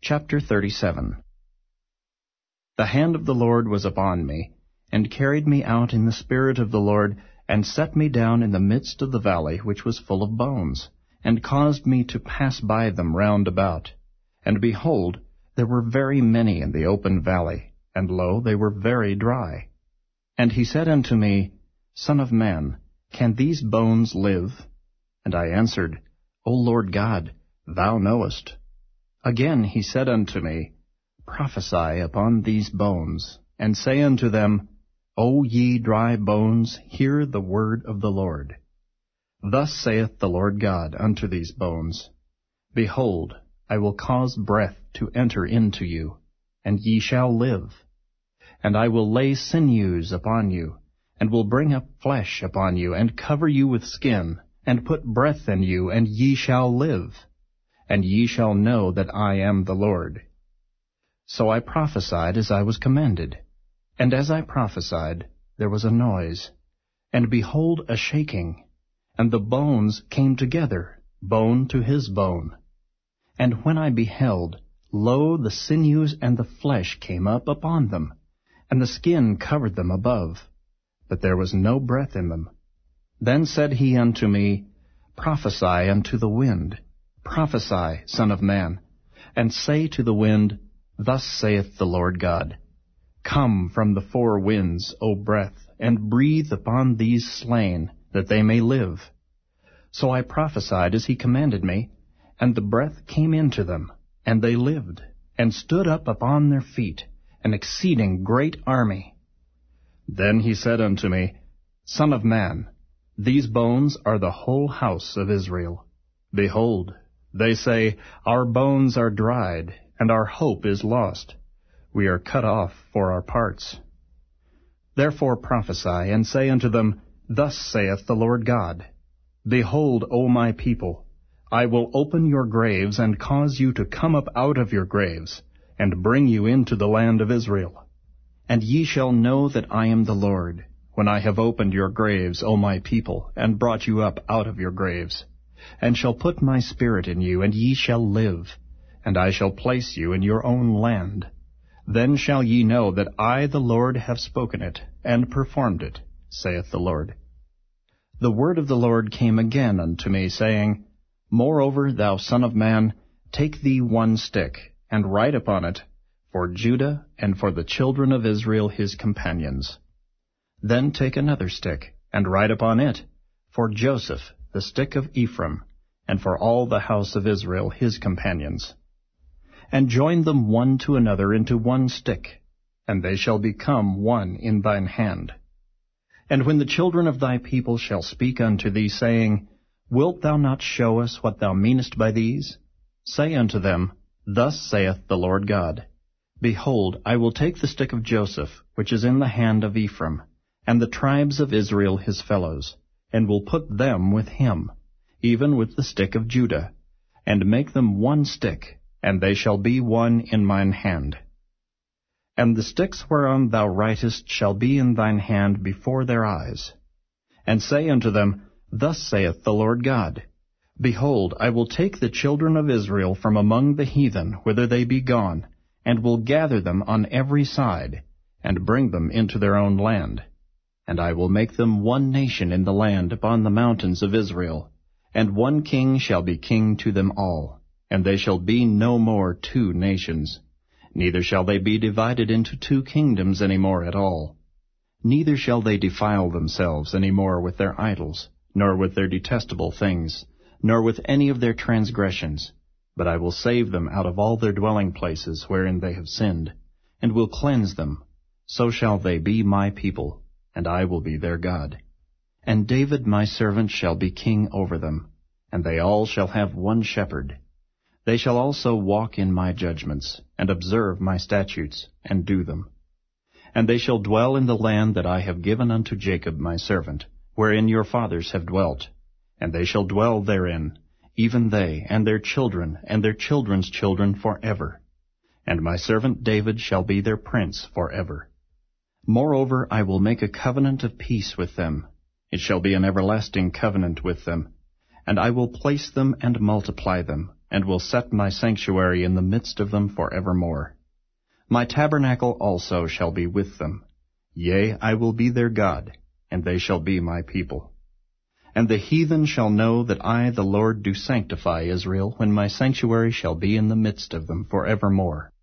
Chapter 37. The hand of the Lord was upon me, and carried me out in the Spirit of the Lord, and set me down in the midst of the valley which was full of bones, and caused me to pass by them round about. And behold, there were very many in the open valley, and lo, they were very dry. And he said unto me, Son of man, can these bones live? And I answered, O Lord God, thou knowest. Again he said unto me, Prophesy upon these bones, and say unto them, O ye dry bones, hear the word of the Lord. Thus saith the Lord God unto these bones, Behold, I will cause breath to enter into you, and ye shall live. And I will lay sinews upon you, and will bring up flesh upon you, and cover you with skin, and put breath in you, and ye shall live. And ye shall know that I am the Lord. So I prophesied as I was commanded. And as I prophesied, there was a noise, and behold, a shaking, and the bones came together, bone to his bone. And when I beheld, lo, the sinews and the flesh came up upon them, and the skin covered them above, but there was no breath in them. Then said he unto me, Prophesy unto the wind, Prophesy, Son of man, and say to the wind, Thus saith the Lord God, Come from the four winds, O breath, and breathe upon these slain, that they may live. So I prophesied as he commanded me, and the breath came into them, and they lived, and stood up upon their feet, an exceeding great army. Then he said unto me, Son of man, these bones are the whole house of Israel. Behold, they say, Our bones are dried, and our hope is lost. We are cut off for our parts. Therefore prophesy, and say unto them, Thus saith the Lord God, Behold, O my people, I will open your graves, and cause you to come up out of your graves, and bring you into the land of Israel. And ye shall know that I am the Lord, when I have opened your graves, O my people, and brought you up out of your graves, and shall put my spirit in you, and ye shall live, and I shall place you in your own land. Then shall ye know that I, the Lord, have spoken it, and performed it, saith the Lord. The word of the Lord came again unto me, saying, Moreover, thou son of man, take thee one stick, and write upon it, For Judah and for the children of Israel his companions. Then take another stick, and write upon it, For Joseph, the stick of Ephraim, and for all the house of Israel his companions. And join them one to another into one stick, and they shall become one in thine hand. And when the children of thy people shall speak unto thee, saying, Wilt thou not show us what thou meanest by these? Say unto them, Thus saith the Lord God, Behold, I will take the stick of Joseph, which is in the hand of Ephraim, and the tribes of Israel his fellows, and will put them with him, even with the stick of Judah, and make them one stick, and they shall be one in mine hand. And the sticks whereon thou writest shall be in thine hand before their eyes. And say unto them, Thus saith the Lord God, Behold, I will take the children of Israel from among the heathen, whither they be gone, and will gather them on every side, and bring them into their own land. And I will make them one nation in the land upon the mountains of Israel, and one king shall be king to them all, and they shall be no more two nations. Neither shall they be divided into two kingdoms any more at all. Neither shall they defile themselves any more with their idols, nor with their detestable things, nor with any of their transgressions. But I will save them out of all their dwelling places wherein they have sinned, and will cleanse them. So shall they be my people, and I will be their God. And David my servant shall be king over them, and they all shall have one shepherd. They shall also walk in my judgments, and observe my statutes, and do them. And they shall dwell in the land that I have given unto Jacob my servant, wherein your fathers have dwelt. And they shall dwell therein, even they, and their children, and their children's children forever. And my servant David shall be their prince forever. Moreover, I will make a covenant of peace with them. It shall be an everlasting covenant with them. And I will place them and multiply them, and will set my sanctuary in the midst of them for evermore. My tabernacle also shall be with them. Yea, I will be their God, and they shall be my people. And the heathen shall know that I, the Lord, do sanctify Israel, when my sanctuary shall be in the midst of them for evermore.